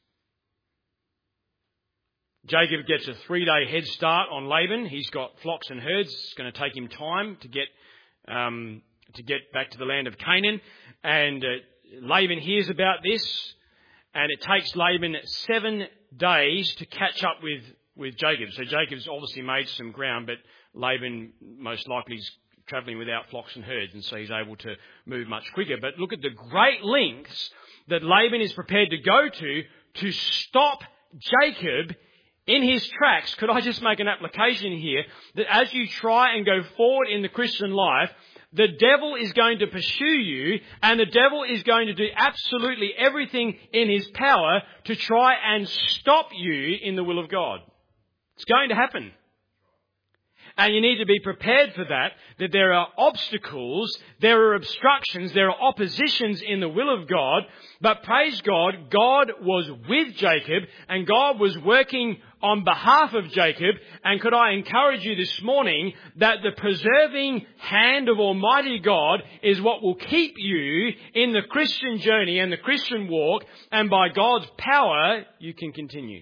Jacob gets a 3-day head start on Laban. He's got flocks and herds. It's going to take him time to get to get back to the land of Canaan. And Laban hears about this, and it takes Laban 7 days to catch up with Jacob. So Jacob's obviously made some ground, but Laban most likely is travelling without flocks and herds, and so he's able to move much quicker. But look at the great lengths that Laban is prepared to go to stop Jacob in his tracks. Could I just make an application here that as you try and go forward in the Christian life, the devil is going to pursue you, and the devil is going to do absolutely everything in his power to try and stop you in the will of God. It's going to happen. And you need to be prepared for that there are obstacles, there are obstructions, there are oppositions in the will of God. But praise God, God was with Jacob and God was working on behalf of Jacob. And could I encourage you this morning that the preserving hand of Almighty God is what will keep you in the Christian journey and the Christian walk. And by God's power, you can continue.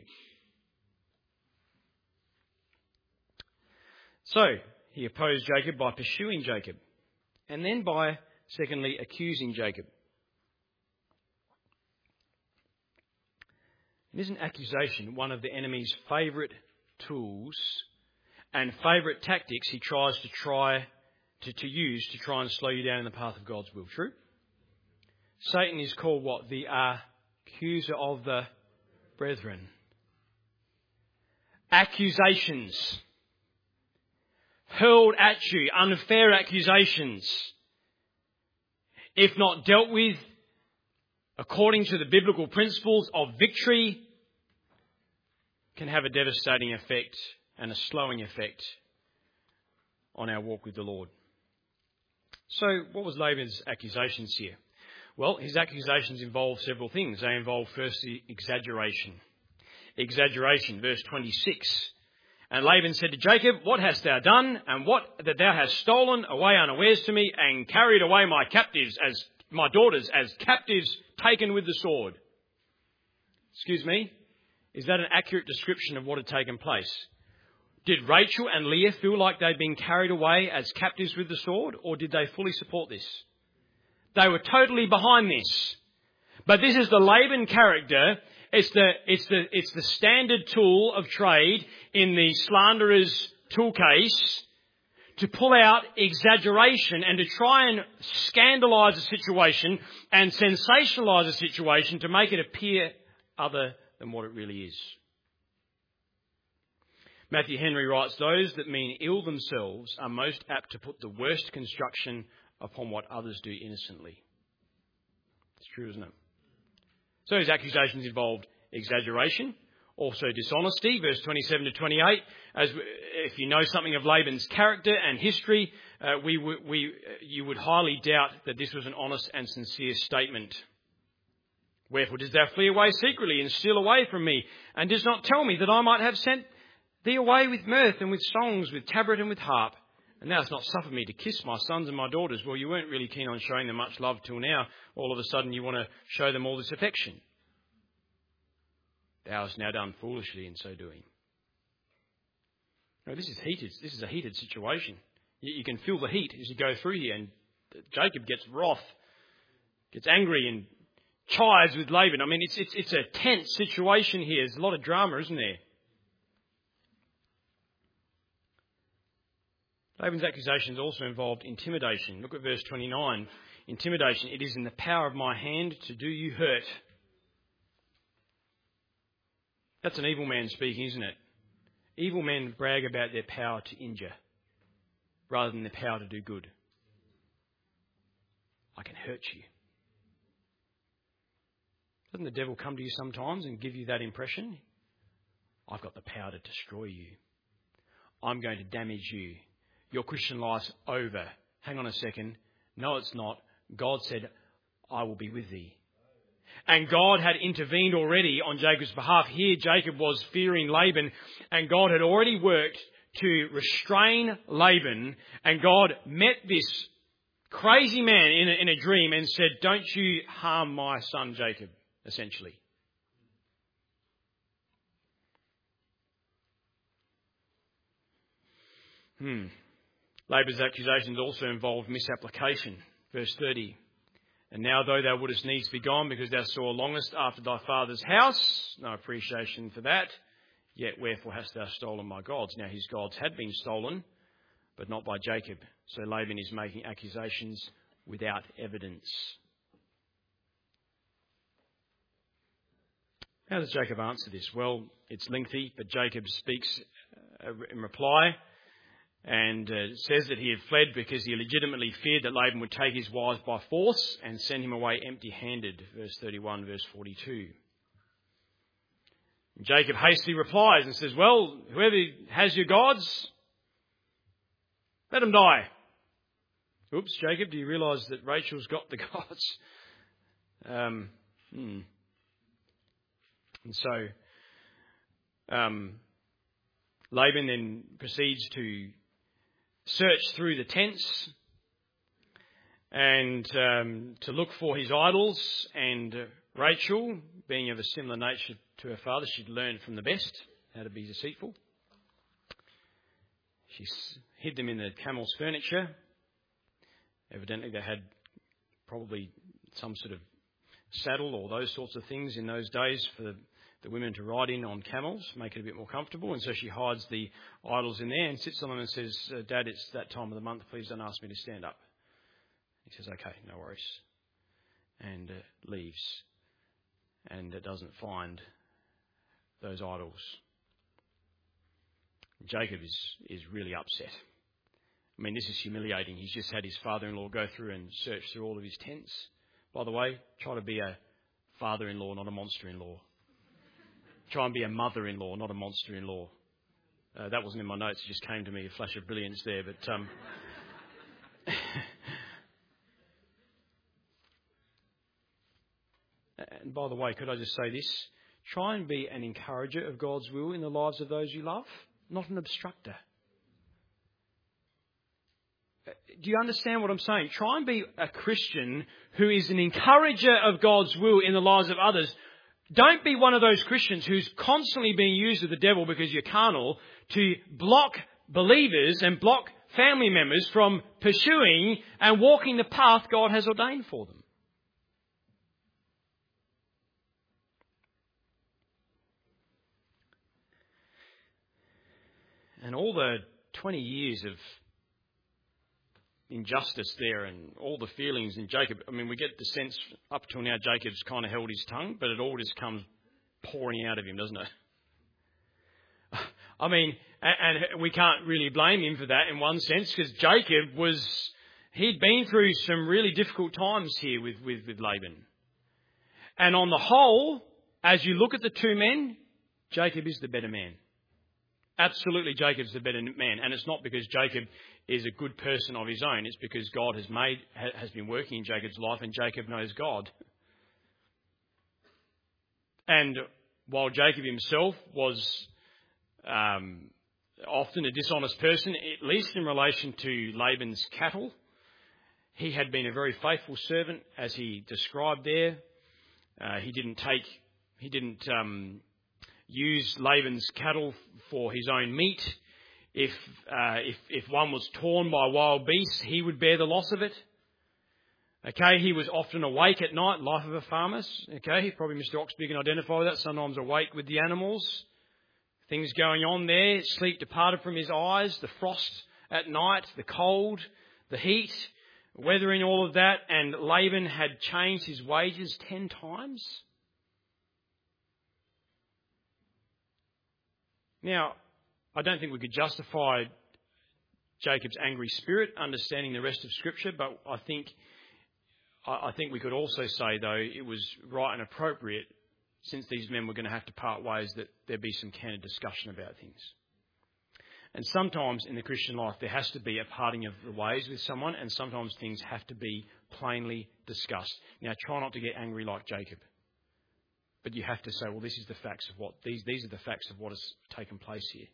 So, he opposed Jacob by pursuing Jacob, and then by, secondly, accusing Jacob. And isn't accusation one of the enemy's favourite tools and favourite tactics he tries to use to try and slow you down in the path of God's will? True? Satan is called what? The accuser of the brethren. Accusations hurled at you, unfair accusations, if not dealt with according to the biblical principles of victory, can have a devastating effect and a slowing effect on our walk with the Lord. So what was Laban's accusations here? Well, his accusations involve several things. They involve firstly exaggeration. Exaggeration, verse 26. And Laban said to Jacob, "What hast thou done? And what that thou hast stolen away unawares to me, and carried away my captives, as my daughters, as captives taken with the sword?" Excuse me, is that an accurate description of what had taken place? Did Rachel and Leah feel like they'd been carried away as captives with the sword, or did they fully support this? They were totally behind this. But this is the Laban character. It's the standard tool of trade in the slanderer's tool case to pull out exaggeration and to try and scandalise a situation and sensationalise a situation to make it appear other than what it really is. Matthew Henry writes, "Those that mean ill themselves are most apt to put the worst construction upon what others do innocently." It's true, isn't it? So his accusations involved exaggeration, also dishonesty, verse 27 to 28. If you know something of Laban's character and history, you would highly doubt that this was an honest and sincere statement. "Wherefore didst thou flee away secretly and steal away from me, and didst not tell me that I might have sent thee away with mirth and with songs, with tabret and with harp? And thou hast not suffered me to kiss my sons and my daughters." Well, you weren't really keen on showing them much love till now. All of a sudden you want to show them all this affection. "Thou hast now done foolishly in so doing." No, this is heated. This is a heated situation. You can feel the heat as you go through here. And Jacob gets wroth, gets angry and chides with Laban. I mean, it's a tense situation here. There's a lot of drama, isn't there? Laban's accusations also involved intimidation. Look at verse 29. Intimidation. "It is in the power of my hand to do you hurt." That's an evil man speaking, isn't it? Evil men brag about their power to injure rather than their power to do good. "I can hurt you." Doesn't the devil come to you sometimes and give you that impression? "I've got the power to destroy you. I'm going to damage you. Your Christian life's over." Hang on a second. No, it's not. God said, "I will be with thee." And God had intervened already on Jacob's behalf. Here Jacob was fearing Laban, and God had already worked to restrain Laban. And God met this crazy man in a dream and said, "Don't you harm my son Jacob," essentially. Laban's accusations also involved misapplication. Verse 30. And now though thou wouldest needs be gone, because thou sore longest after thy father's house, no appreciation for that, yet wherefore hast thou stolen my gods? Now his gods had been stolen, but not by Jacob. So Laban is making accusations without evidence. How does Jacob answer this? Well, it's lengthy, but Jacob speaks in reply and says that he had fled because he legitimately feared that Laban would take his wives by force and send him away empty-handed. Verse 31, verse 42. And Jacob hastily replies and says, well, whoever has your gods, let them die. Oops, Jacob, do you realise that Rachel's got the gods? And so Laban then proceeds to search through the tents and to look for his idols. And Rachel, being of a similar nature to her father, she'd learned from the best how to be deceitful. She hid them in the camel's furniture. Evidently they had probably some sort of saddle or those sorts of things in those days for the women to ride in on camels, make it a bit more comfortable. And so she hides the idols in there and sits on them and says, Dad, it's that time of the month, please don't ask me to stand up. He says, okay, no worries. And leaves. And doesn't find those idols. Jacob is really upset. I mean, this is humiliating. He's just had his father-in-law go through and search through all of his tents. By the way, try to be a father-in-law, not a monster-in-law. Try and be a mother-in-law, not a monster-in-law. That wasn't in my notes. It just came to me, a flash of brilliance there. But and by the way, could I just say this? Try and be an encourager of God's will in the lives of those you love, not an obstructor. Do you understand what I'm saying? Try and be a Christian who is an encourager of God's will in the lives of others. Don't be one of those Christians who's constantly being used of the devil because you're carnal to block believers and block family members from pursuing and walking the path God has ordained for them. And all the 20 years of injustice there and all the feelings in Jacob, I mean, we get the sense up till now Jacob's kind of held his tongue, but it all just comes pouring out of him, doesn't it? I mean, and we can't really blame him for that in one sense, because Jacob he'd been through some really difficult times here with Laban. And on the whole, as you look at the two men, Jacob is the better man. Absolutely, Jacob's the better man. And it's not because Jacob is a good person of his own. It's because God has been working in Jacob's life and Jacob knows God. And while Jacob himself was often a dishonest person, at least in relation to Laban's cattle, he had been a very faithful servant, as he described there. He didn't use Laban's cattle for his own meat. If one was torn by wild beasts, he would bear the loss of it. Okay, he was often awake at night, life of a farmer. Okay, probably Mr. Oxby can identify with that. Sometimes awake with the animals. Things going on there. Sleep departed from his eyes. The frost at night, the cold, the heat, weathering all of that. And Laban had changed his wages 10 times. Now, I don't think we could justify Jacob's angry spirit, understanding the rest of Scripture, but I think we could also say, though, it was right and appropriate, since these men were going to have to part ways, that there be some candid discussion about things. And sometimes in the Christian life there has to be a parting of the ways with someone, and sometimes things have to be plainly discussed. Now, try not to get angry like Jacob. But you have to say, well, this is the facts of these are the facts of what has taken place here.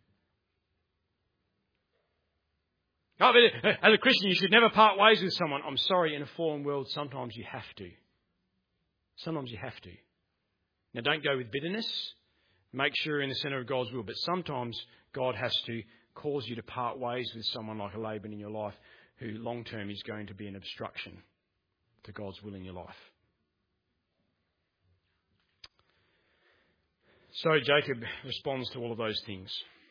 Oh, but as a Christian, you should never part ways with someone. I'm sorry, in a fallen world, sometimes you have to. Sometimes you have to. Now, don't go with bitterness. Make sure you're in the centre of God's will. But sometimes God has to cause you to part ways with someone like a Laban in your life who long term is going to be an obstruction to God's will in your life. So Jacob responds to all of those things.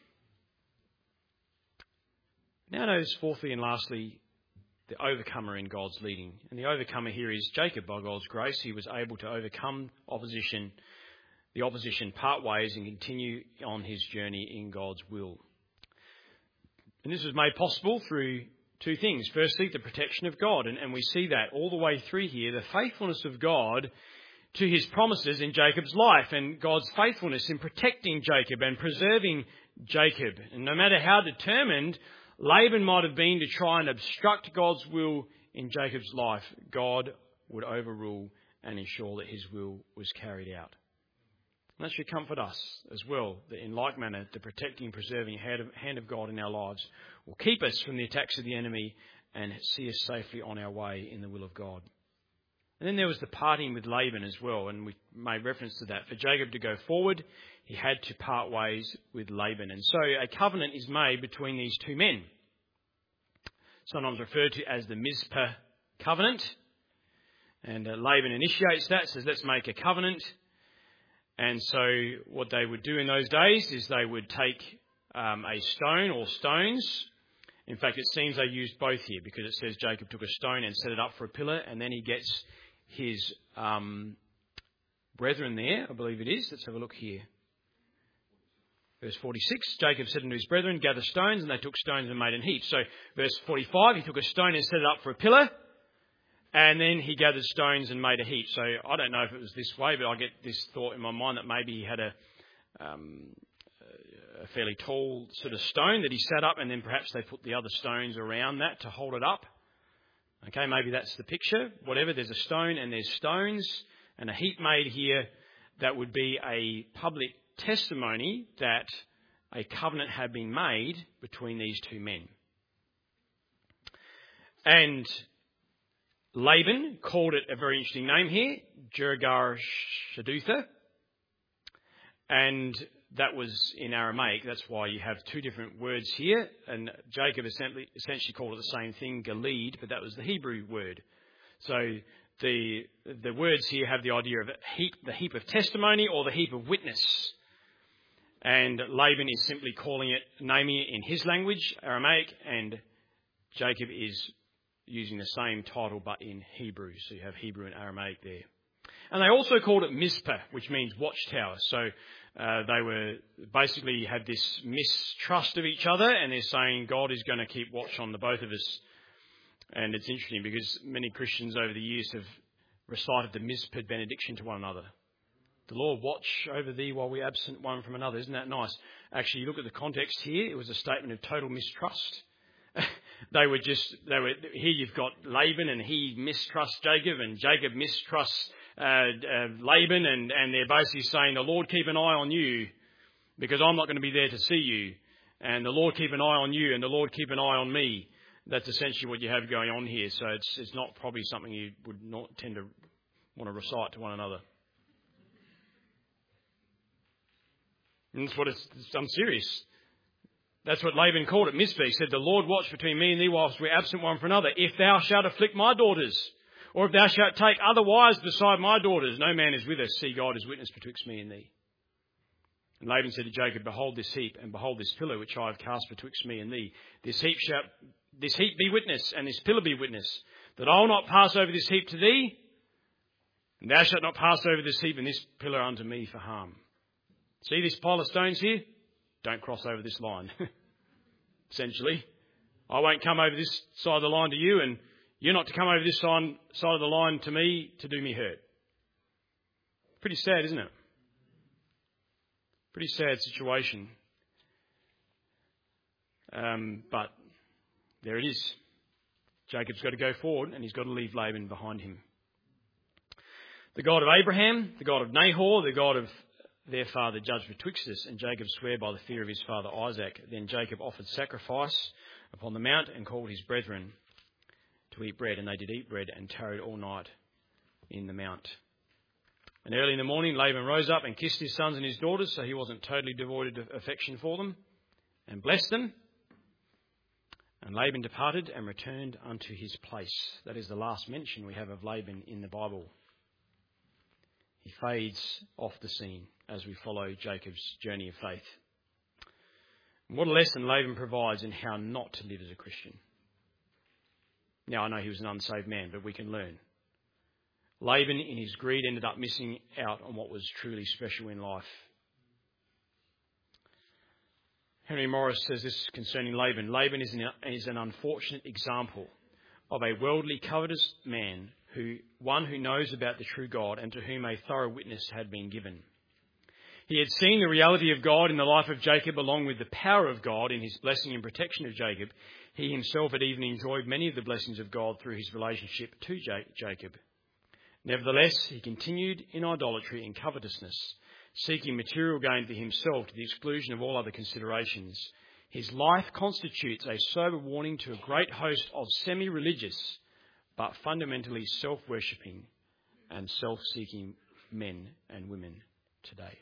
Now notice fourthly and lastly, the overcomer in God's leading. And the overcomer here is Jacob by God's grace. He was able to overcome the opposition part ways and continue on his journey in God's will. And this was made possible through two things. Firstly, the protection of God. And we see that all the way through here, the faithfulness of God to his promises in Jacob's life and God's faithfulness in protecting Jacob and preserving Jacob. And no matter how determined Laban might have been to try and obstruct God's will in Jacob's life, God would overrule and ensure that his will was carried out. And that should comfort us as well, that in like manner, the protecting and preserving hand of God in our lives will keep us from the attacks of the enemy and see us safely on our way in the will of God. And then there was the parting with Laban as well, and we made reference to that. For Jacob to go forward, he had to part ways with Laban. And so a covenant is made between these two men, sometimes referred to as the Mizpah covenant. And Laban initiates that, says, let's make a covenant. And so what they would do in those days is they would take a stone or stones. In fact, it seems they used both here, because it says Jacob took a stone and set it up for a pillar, and then he gets his brethren there, I believe it is. Let's have a look here. Verse 46, Jacob said unto his brethren, gather stones, and they took stones and made an heap. So verse 45, he took a stone and set it up for a pillar, and then he gathered stones and made a heap. So I don't know if it was this way, but I get this thought in my mind that maybe he had a fairly tall sort of stone that he sat up, and then perhaps they put the other stones around that to hold it up. Okay, maybe that's the picture. Whatever, there's a stone and there's stones, and a heap made here that would be a public testimony that a covenant had been made between these two men. And Laban called it a very interesting name here, Jegar-Shadutha, and that was in Aramaic. That's why you have two different words here. And Jacob essentially called it the same thing, Gilead, but that was the Hebrew word. So the words here have the idea of the heap of testimony or the heap of witness. And Laban is simply calling it, naming it in his language, Aramaic, and Jacob is using the same title but in Hebrew. So you have Hebrew and Aramaic there. And they also called it Mizpah, which means watchtower. So they were basically had this mistrust of each other, and they're saying God is going to keep watch on the both of us. And it's interesting because many Christians over the years have recited the Mizpah benediction to one another. The Lord watch over thee while we absent one from another. Isn't that nice? Actually, you look at the context here, it was a statement of total mistrust. Here you've got Laban, and he mistrusts Jacob, and Jacob mistrusts Laban, and they're basically saying, the Lord keep an eye on you, because I'm not going to be there to see you, and the Lord keep an eye on you, and the Lord keep an eye on me. That's essentially what you have going on here. So it's not probably something you would not tend to want to recite to one another. And that's what I'm serious. That's what Laban called it, Mizpah. He said, the Lord watch between me and thee whilst we absent one from another. If thou shalt afflict my daughters, or if thou shalt take other wives beside my daughters, no man is with us. See, God is witness betwixt me and thee. And Laban said to Jacob, behold this heap, and behold this pillar which I have cast betwixt me and thee. This heap be witness, and this pillar be witness, that I will not pass over this heap to thee, and thou shalt not pass over this heap and this pillar unto me for harm. See this pile of stones here? Don't cross over this line. Essentially, I won't come over this side of the line to you, and you're not to come over this side of the line to me to do me hurt. Pretty sad, isn't it? Pretty sad situation. But there it is. Jacob's got to go forward, and he's got to leave Laban behind him. The God of Abraham, the God of Nahor, the God of their father judged betwixt us, and Jacob sware by the fear of his father Isaac. Then Jacob offered sacrifice upon the mount and called his brethren to eat bread, and they did eat bread and tarried all night in the mount. And early in the morning Laban rose up and kissed his sons and his daughters, so he wasn't totally devoid of affection for them, and blessed them. And Laban departed and returned unto his place. That is the last mention we have of Laban in the Bible. He fades off the scene as we follow Jacob's journey of faith. And what a lesson Laban provides in how not to live as a Christian. Now, I know he was an unsaved man, but we can learn. Laban, in his greed, ended up missing out on what was truly special in life. Henry Morris says this concerning Laban. Laban is an unfortunate example of a worldly, covetous man, one who knows about the true God and to whom a thorough witness had been given. He had seen the reality of God in the life of Jacob along with the power of God in his blessing and protection of Jacob. He himself had even enjoyed many of the blessings of God through his relationship to Jacob. Nevertheless, he continued in idolatry and covetousness, seeking material gain for himself to the exclusion of all other considerations. His life constitutes a sober warning to a great host of semi-religious, but fundamentally self-worshipping and self-seeking men and women today.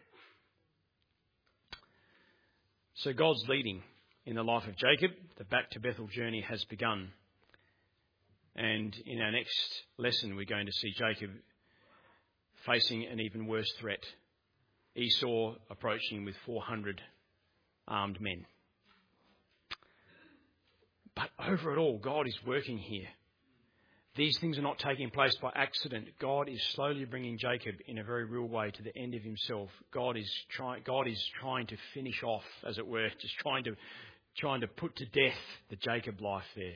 So God's leading in the life of Jacob. The back to Bethel journey has begun. And in our next lesson, we're going to see Jacob facing an even worse threat. Esau approaching with 400 armed men. But over it all, God is working here. These things are not taking place by accident. God is slowly bringing Jacob in a very real way to the end of himself. God is trying to finish off, as it were, just trying to put to death the Jacob life there.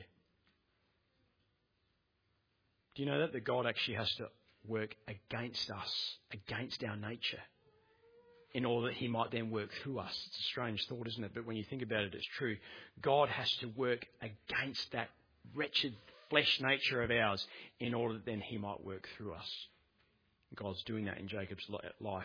Do you know that God actually has to work against us, against our nature, in order that he might then work through us? It's a strange thought, isn't it? But when you think about it, it's true. God has to work against that wretched flesh nature of ours in order that then he might work through us. God's doing that in Jacob's life.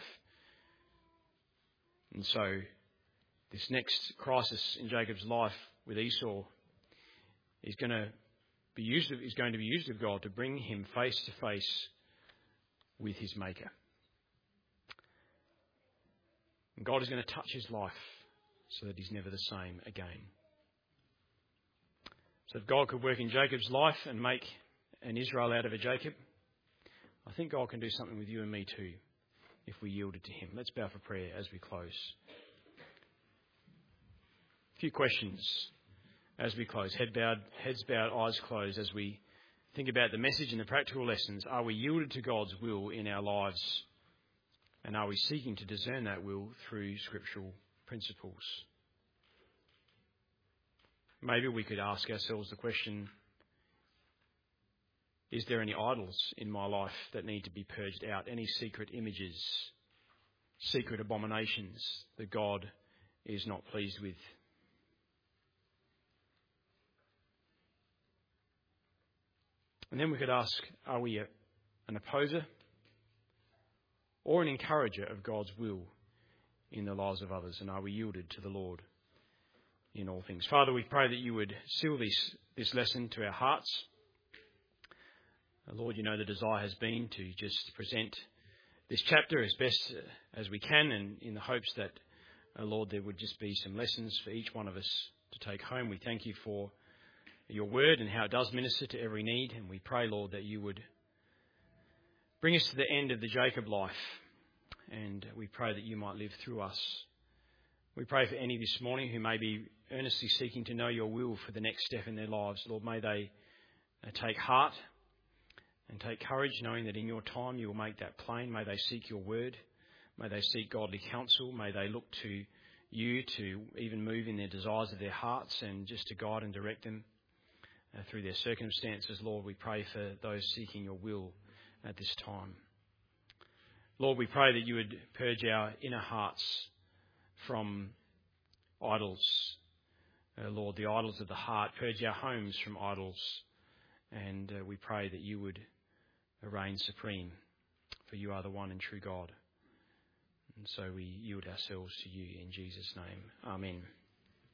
And so this next crisis in Jacob's life with Esau is going to be used of God to bring him face to face with his Maker. And God is going to touch his life so that he's never the same again. So if God could work in Jacob's life and make an Israel out of a Jacob, I think God can do something with you and me too, if we yielded to him. Let's bow for prayer as we close. A few questions as we close. Heads bowed, eyes closed, as we think about the message and the practical lessons. Are we yielded to God's will in our lives? And are we seeking to discern that will through scriptural principles? Maybe we could ask ourselves the question, is there any idols in my life that need to be purged out? Any secret images, secret abominations that God is not pleased with? And then we could ask, are we an opposer or an encourager of God's will in the lives of others? And are we yielded to the Lord in all things? Father, we pray that you would seal this lesson to our hearts. Lord, you know the desire has been to just present this chapter as best as we can, and in the hopes that, Lord, there would just be some lessons for each one of us to take home. We thank you for your word and how it does minister to every need, and we pray, Lord, that you would bring us to the end of the Jacob life, and we pray that you might live through us. We pray for any this morning who may be earnestly seeking to know your will for the next step in their lives. Lord, may they take heart and take courage, knowing that in your time you will make that plain. May they seek your word. May they seek godly counsel. May they look to you to even move in their desires of their hearts and just to guide and direct them through their circumstances. Lord, we pray for those seeking your will at this time. Lord, we pray that you would purge our inner hearts from idols. Lord, the idols of the heart. Purge our homes from idols. And we pray that you would reign supreme, for you are the one and true God. And so we yield ourselves to you in Jesus' name. Amen.